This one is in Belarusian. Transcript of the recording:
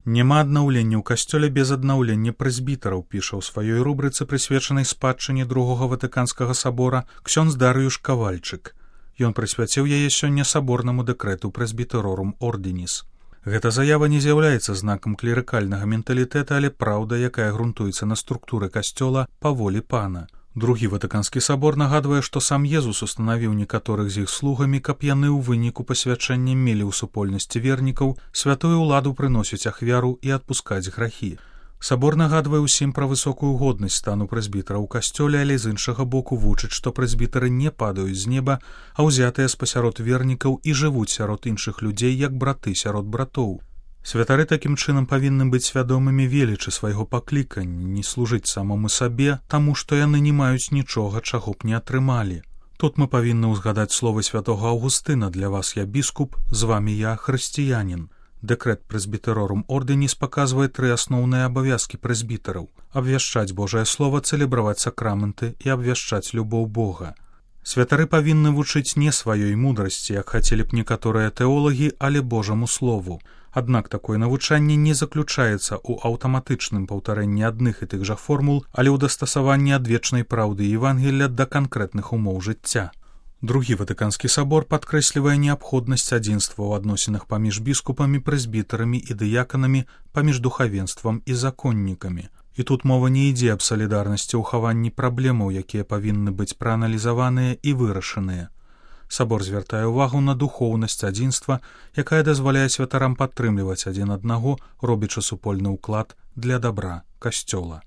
Няма аднаўлення ў касцёле без аднаўлення прэзбітараў, піша ў сваёй рубрыцы, прысвечанай спадчыне Другога Ватыканскага сабора, ксёндз Дарыюш Кавальчык. Ён прысвяціў яе сёння саборнаму дэкрэту Presbyterorum Ordinis. Гэта заява не з'яўляецца знакам клерыкальнага менталітэта, але праўда, якая грунтуецца на структуры касцёла па волі пана. Другі Ватыканскі сабор нагадвае, што сам Езус устанавіў некаторых з іх слугамі, каб яны ў выніку пасвячэння мелі ў супольнасці вернікаў святую ўладу прыносіць ахвяру і адпускаць грахі. Сабор нагадвае ўсім пра высокую годнасць стану прэзбітара ў касцёле, але з іншага боку вучыць, што прэзбітары не падаюць з неба, а ўзятыя спасярод вернікаў і жывуць сярод іншых людзей, як браты сярод братоў. Святары такім чынам павінны быць свядомымі велічы свайго паклікання, не служыць самому сабе, таму што яны не маюць нічога, чаго б не атрымалі. Тут мы павінны ўзгадаць словы святога Аўгустына: «Для вас я біскуп, з вамі я хрысціянін». Дэкрэт Presbyterorum Ordinis паказвае тры асноўныя абавязкі прэзбітараў: абвяшчаць Божае Слова, цэлебраваць сакраменты і абвяшчаць любоў Бога. Святары павінны вучыць не сваёй мудрасці, як хацелі б некаторыя тэолагі, але Божаму Слову. Аднак такое навучанне не заключаецца ў аўтаматычным паўтарэнні адных і тых жа формул, але ў дастасаванні адвечнай праўды Евангелля да канкрэтных умоў жыцця. Другі Ватыканскі сабор падкрэслівае неабходнасць адзінства ў адносінах паміж біскупамі, прэзбітарамі і дыяканамі, паміж духавенствам і законнікамі. І тут мова не ідзе аб салідарнасці ў хаванні праблемаў, якія павінны быць прааналізаваныя і вырашаныя. Сабор звяртае ўвагу на духоўнасць адзінства, якая дазваляе святарам падтрымліваць адзін аднаго, робячы супольны ўклад для дабра касцёла.